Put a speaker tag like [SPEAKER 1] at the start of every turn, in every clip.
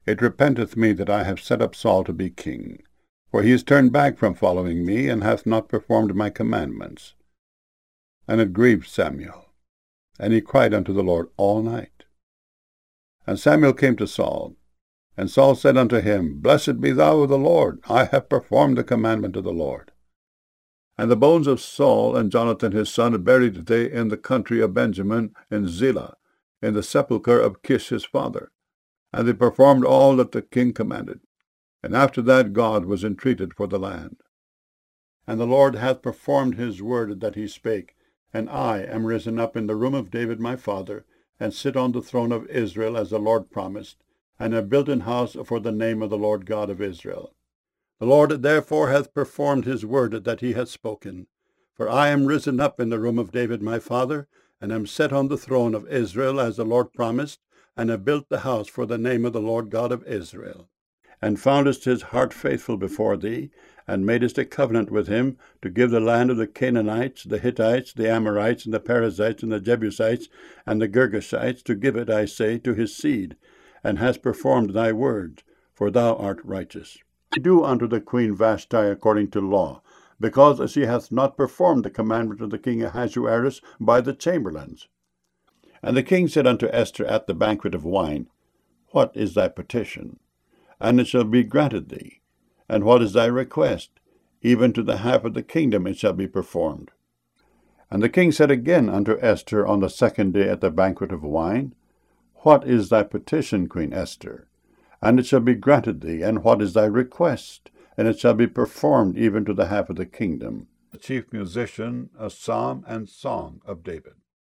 [SPEAKER 1] It repenteth me that I have set up Saul to be king. For he is turned back from following me, and hath not performed my commandments. And it grieved Samuel, and he cried unto the Lord all night. And Samuel came to Saul, and Saul said unto him, Blessed be thou of the Lord, I have performed the commandment of the Lord. And the bones of Saul and Jonathan his son buried they in the country of Benjamin in Zelah, in the sepulchre of Kish his father. And they performed all that the king commanded. And after that God was entreated for the land. And the Lord hath performed his word that he spake, and I am risen up in the room of David my father, and sit on the throne of Israel as the Lord promised, and have built an house for the name of the Lord God of Israel. The Lord therefore hath performed his word that he hath spoken. For I am risen up in the room of David my father, and am set on the throne of Israel as the Lord promised, and have built the house for the name of the Lord God of Israel. And foundest his heart faithful before thee, and madest a covenant with him to give the land of the Canaanites, the Hittites, the Amorites, and the Perizzites, and the Jebusites, and the Girgashites, to give it, I say, to his seed, and hast performed thy words, for thou art righteous. Do unto the queen Vashti according to law, because she hath not performed the commandment of the king Ahasuerus by the chamberlains. And the king said unto Esther at the banquet of wine, What is thy petition? And it shall be granted thee. And what is thy request? Even to the half of the kingdom it shall be performed. And the king said again unto Esther on the second day at the banquet of wine, What is thy petition, Queen Esther? And it shall be granted thee. And what is thy request? And it shall be performed even to the half of the kingdom. The chief musician, a psalm and song of David.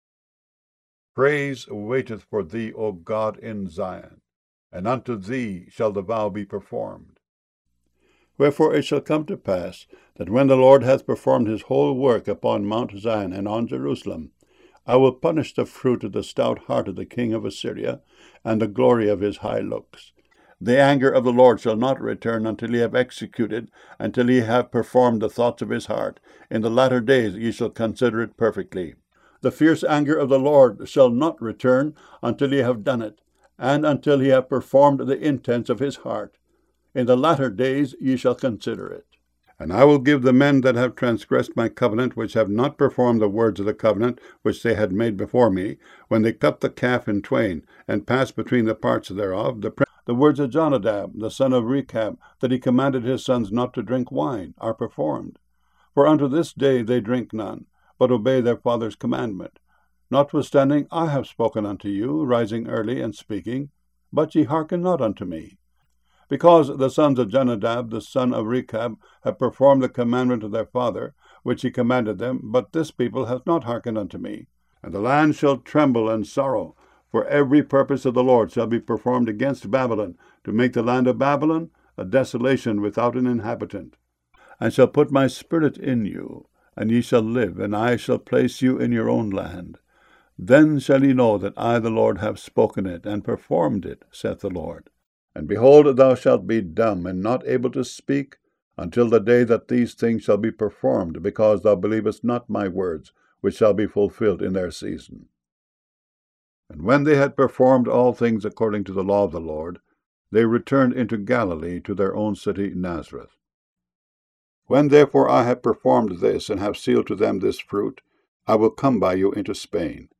[SPEAKER 1] Praise waiteth for thee, O God, in Zion, and unto thee shall the vow be performed. Wherefore it shall come to pass, that when the Lord hath performed his whole work upon Mount Zion and on Jerusalem, I will punish the fruit of the stout heart of the king of Assyria, and the glory of his high looks. The anger of the Lord shall not return until he have executed, until he have performed the thoughts of his heart. In the latter days ye shall consider it perfectly. The fierce anger of the Lord shall not return until he have done it, and until he have performed the intents of his heart. In the latter days ye shall consider it. And I will give the men that have transgressed my covenant, which have not performed the words of the covenant which they had made before me, when they cut the calf in twain, and passed between the parts thereof, the words of Jonadab, the son of Rechab, that he commanded his sons not to drink wine, are performed. For unto this day they drink none, but obey their father's commandment. Notwithstanding I have spoken unto you, rising early and speaking, but ye hearken not unto me. Because the sons of Jonadab, the son of Rechab, have performed the commandment of their father, which he commanded them, but this people hath not hearkened unto me. And the land shall tremble and sorrow, for every purpose of the Lord shall be performed against Babylon, to make the land of Babylon a desolation without an inhabitant. I shall put my spirit in you, and ye shall live, and I shall place you in your own land. Then shall ye know that I the Lord have spoken it, and performed it, saith the Lord. And behold, thou shalt be dumb, and not able to speak, until the day that these things shall be performed, because thou believest not my words, which shall be fulfilled in their season. And when they had performed all things according to the law of the Lord, they returned into Galilee to their own city Nazareth. When therefore I have performed this, and have sealed to them this fruit, I will come by you into Spain.